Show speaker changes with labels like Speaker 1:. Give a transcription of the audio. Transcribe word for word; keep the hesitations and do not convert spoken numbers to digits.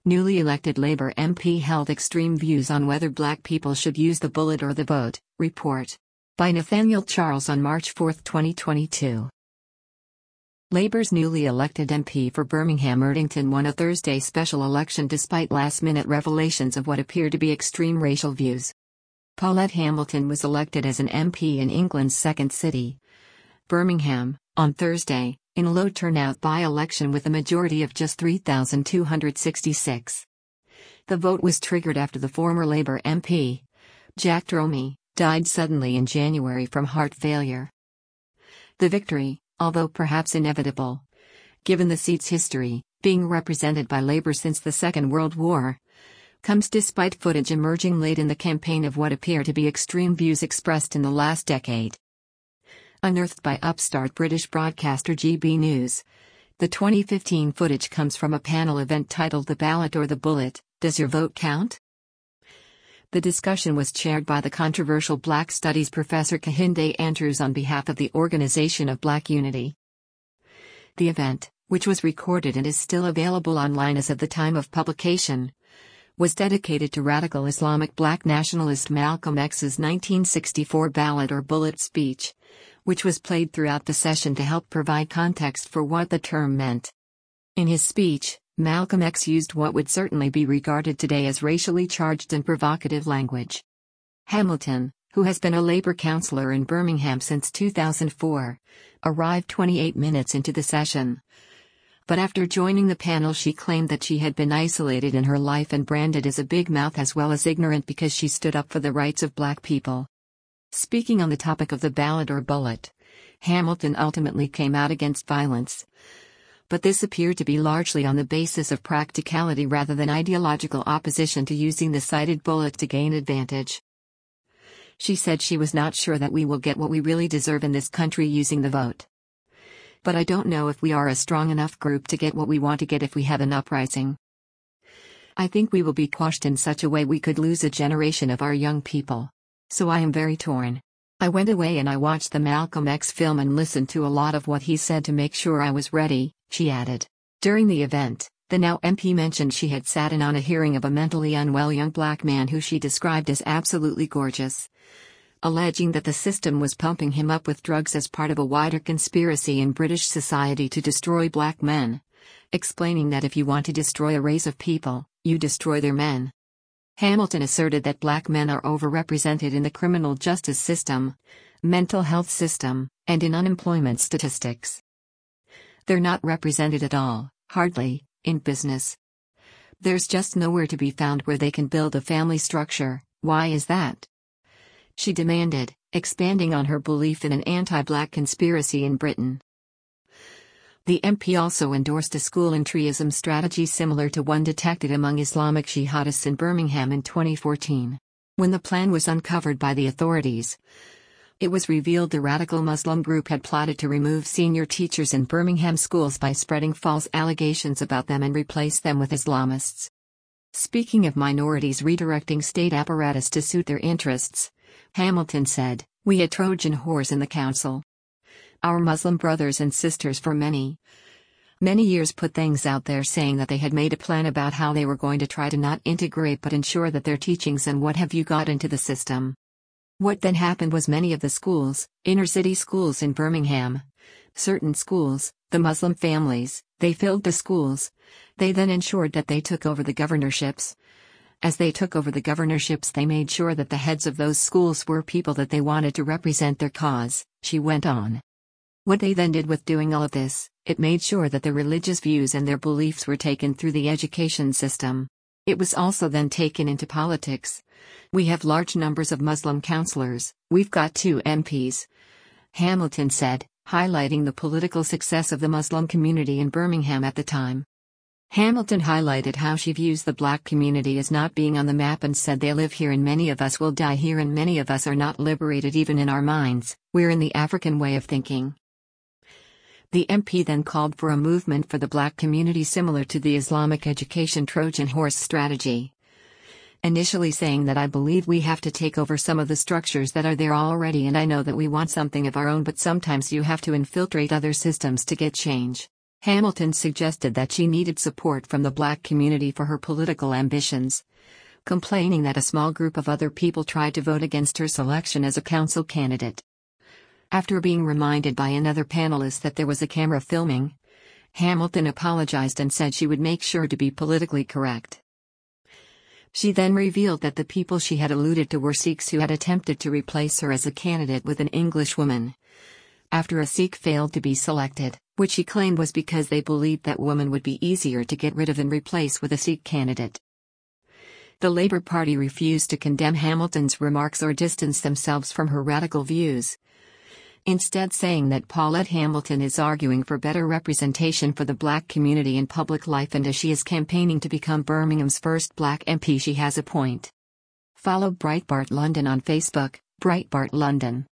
Speaker 1: Newly elected Labour M P held extreme views on whether black people should use the bullet or the vote. Report by Nathaniel Charles on March fourth, twenty twenty-two. Labour's newly elected M P for Birmingham Erdington won a Thursday special election despite last-minute revelations of what appear to be extreme racial views. Paulette Hamilton was elected as an M P in England's second city, Birmingham, on Thursday, in a low turnout by-election with a majority of just three thousand two hundred sixty-six. The vote was triggered after the former Labour M P, Jack Dromey, died suddenly in January from heart failure. The victory, although perhaps inevitable, given the seat's history, being represented by Labour since the Second World War, comes despite footage emerging late in the campaign of what appear to be extreme views expressed in the last decade. Unearthed by upstart British broadcaster G B News, the twenty fifteen footage comes from a panel event titled The Ballot or the Bullet, Does Your Vote Count? The discussion was chaired by the controversial Black Studies professor Kehinde Andrews on behalf of the Organization of Black Unity. The event, which was recorded and is still available online as of the time of publication, was dedicated to radical Islamic black nationalist Malcolm X's nineteen sixty-four Ballot or Bullet speech, which was played throughout the session to help provide context for what the term meant. In his speech, Malcolm X used what would certainly be regarded today as racially charged and provocative language. Hamilton, who has been a Labour councillor in Birmingham since two thousand four, arrived twenty-eight minutes into the session. But after joining the panel, she claimed that she had been isolated in her life and branded as a big mouth as well as ignorant because she stood up for the rights of black people. Speaking on the topic of the ballot or bullet, Hamilton ultimately came out against violence. But this appeared to be largely on the basis of practicality rather than ideological opposition to using the cited bullet to gain advantage. She said she was not sure that we will get what we really deserve in this country using the vote. But I don't know if we are a strong enough group to get what we want to get if we have an uprising. I think we will be quashed in such a way we could lose a generation of our young people. So I am very torn. I went away and I watched the Malcolm X film and listened to a lot of what he said to make sure I was ready, she added. During the event, the now M P mentioned she had sat in on a hearing of a mentally unwell young black man who she described as absolutely gorgeous, alleging that the system was pumping him up with drugs as part of a wider conspiracy in British society to destroy black men, explaining that if you want to destroy a race of people, you destroy their men. Hamilton asserted that black men are overrepresented in the criminal justice system, mental health system, and in unemployment statistics. They're not represented at all, hardly, in business. There's just nowhere to be found where they can build a family structure. Why is that? She demanded, expanding on her belief in an anti-black conspiracy in Britain. The M P also endorsed a school entryism strategy similar to one detected among Islamic jihadists in Birmingham in twenty fourteen. When the plan was uncovered by the authorities, it was revealed the radical Muslim group had plotted to remove senior teachers in Birmingham schools by spreading false allegations about them and replace them with Islamists. Speaking of minorities redirecting state apparatus to suit their interests, Hamilton said, "We had Trojan horse in the council. Our Muslim brothers and sisters for many, many years put things out there saying that they had made a plan about how they were going to try to not integrate but ensure that their teachings and what have you got into the system. What then happened was many of the schools, inner-city schools in Birmingham, certain schools, the Muslim families, they filled the schools. They then ensured that they took over the governorships. As they took over the governorships, they made sure that the heads of those schools were people that they wanted to represent their cause," she went on. What they then did with doing all of this, it made sure that their religious views and their beliefs were taken through the education system. It was also then taken into politics. We have large numbers of Muslim councillors, we've got two M Ps. Hamilton said, highlighting the political success of the Muslim community in Birmingham at the time. Hamilton highlighted how she views the black community as not being on the map and said they live here and many of us will die here and many of us are not liberated even in our minds, we're in the African way of thinking. The M P then called for a movement for the black community similar to the Islamic education Trojan horse strategy. Initially saying that I believe we have to take over some of the structures that are there already and I know that we want something of our own but sometimes you have to infiltrate other systems to get change. Hamilton suggested that she needed support from the black community for her political ambitions, complaining that a small group of other people tried to vote against her selection as a council candidate. After being reminded by another panelist that there was a camera filming, Hamilton apologized and said she would make sure to be politically correct. She then revealed that the people she had alluded to were Sikhs who had attempted to replace her as a candidate with an English woman, after a Sikh failed to be selected, which she claimed was because they believed that woman would be easier to get rid of and replace with a Sikh candidate. The Labour Party refused to condemn Hamilton's remarks or distance themselves from her radical views, instead saying that Paulette Hamilton is arguing for better representation for the black community in public life, and as she is campaigning to become Birmingham's first black M P, she has a point. Follow Breitbart London on Facebook, Breitbart London.